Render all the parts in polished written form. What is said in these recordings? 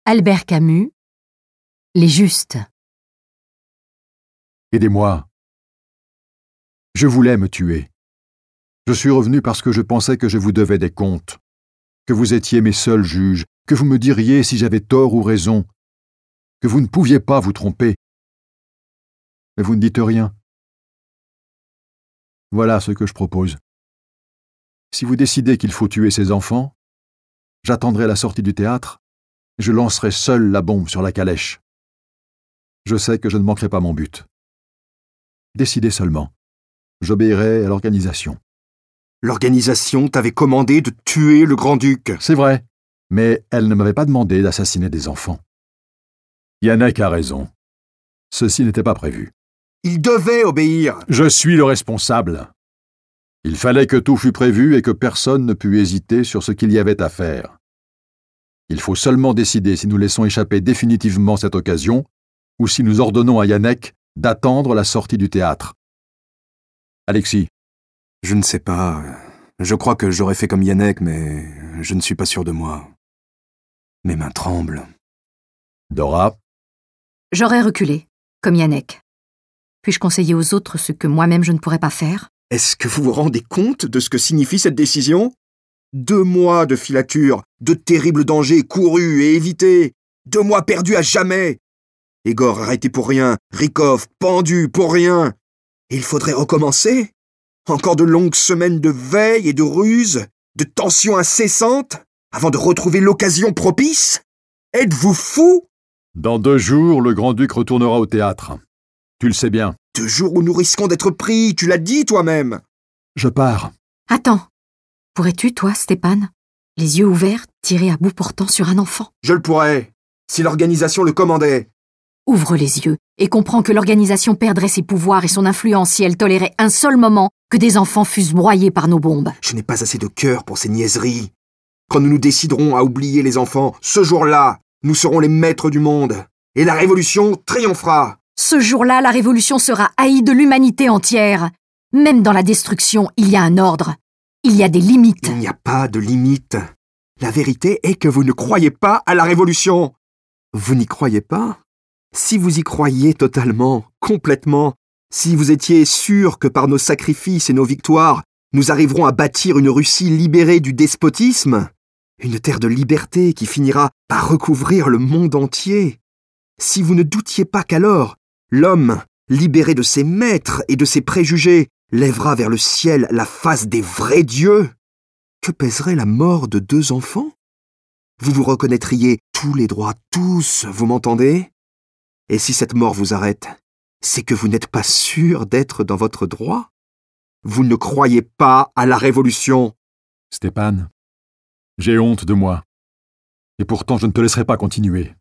Albert Camus, Les Justes. Aidez-moi. Je voulais me tuer. Je suis revenu parce que je pensais que je vous devais des comptes, que vous étiez mes seuls juges, que vous me diriez si j'avais tort ou raison, que vous ne pouviez pas vous tromper. Mais vous ne dites rien. Voilà ce que je propose. Si vous décidez qu'il faut tuer ces enfants, j'attendrai la sortie du théâtre et je lancerai seul la bombe sur la calèche. Je sais que je ne manquerai pas mon but. Décidez seulement. J'obéirai à l'organisation. L'organisation t'avait commandé de tuer le grand-duc. C'est vrai, mais elle ne m'avait pas demandé d'assassiner des enfants. Yannick a raison. Ceci n'était pas prévu. Il devait obéir. Je suis le responsable. Il fallait que tout fût prévu et que personne ne pût hésiter sur ce qu'il y avait à faire. Il faut seulement décider si nous laissons échapper définitivement cette occasion ou si nous ordonnons à Yannick d'attendre la sortie du théâtre. Alexis. Je ne sais pas. Je crois que j'aurais fait comme Yannick, mais je ne suis pas sûr de moi. Mes mains tremblent. Dora. J'aurais reculé, comme Yannick. Puis-je conseiller aux autres ce que moi-même je ne pourrais pas faire? Est-ce que vous vous rendez compte de ce que signifie cette décision? 2 mois de filature, de terribles dangers courus et évités, 2 mois perdus à jamais. Igor arrêté pour rien, Rykov pendu pour rien. Et il faudrait recommencer? Encore de longues semaines de veille et de ruse, de tensions incessantes, avant de retrouver l'occasion propice? Êtes-vous fou? Dans 2 jours, le grand-duc retournera au théâtre. Tu le sais bien. 2 jours où nous risquons d'être pris, tu l'as dit toi-même. Je pars. Attends. Pourrais-tu, toi, Stéphane, les yeux ouverts, tirer à bout portant sur un enfant? Je le pourrais, si l'organisation le commandait. Ouvre les yeux et comprends que l'organisation perdrait ses pouvoirs et son influence si elle tolérait un seul moment que des enfants fussent broyés par nos bombes. Je n'ai pas assez de cœur pour ces niaiseries. Quand nous nous déciderons à oublier les enfants, ce jour-là, nous serons les maîtres du monde. Et la révolution triomphera. Ce jour-là, la révolution sera haïe de l'humanité entière. Même dans la destruction, il y a un ordre. Il y a des limites. Il n'y a pas de limite. La vérité est que vous ne croyez pas à la révolution. Vous n'y croyez pas? Si vous y croyiez totalement, complètement, si vous étiez sûr que par nos sacrifices et nos victoires, nous arriverons à bâtir une Russie libérée du despotisme, une terre de liberté qui finira par recouvrir le monde entier, si vous ne doutiez pas qu'alors, l'homme, libéré de ses maîtres et de ses préjugés, lèvera vers le ciel la face des vrais dieux, que pèserait la mort de 2 enfants? Vous vous reconnaîtriez tous les droits, tous, vous m'entendez? Et si cette mort vous arrête, c'est que vous n'êtes pas sûr d'être dans votre droit? Vous ne croyez pas à la révolution? Stéphane, j'ai honte de moi. Et pourtant je ne te laisserai pas continuer.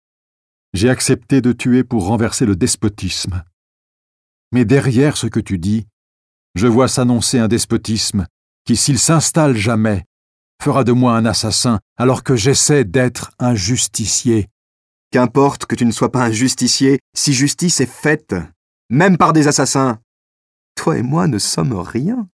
J'ai accepté de tuer pour renverser le despotisme. Mais derrière ce que tu dis, je vois s'annoncer un despotisme qui, s'il s'installe jamais, fera de moi un assassin alors que j'essaie d'être un justicier. Qu'importe que tu ne sois pas un justicier, si justice est faite, même par des assassins. Toi et moi ne sommes rien.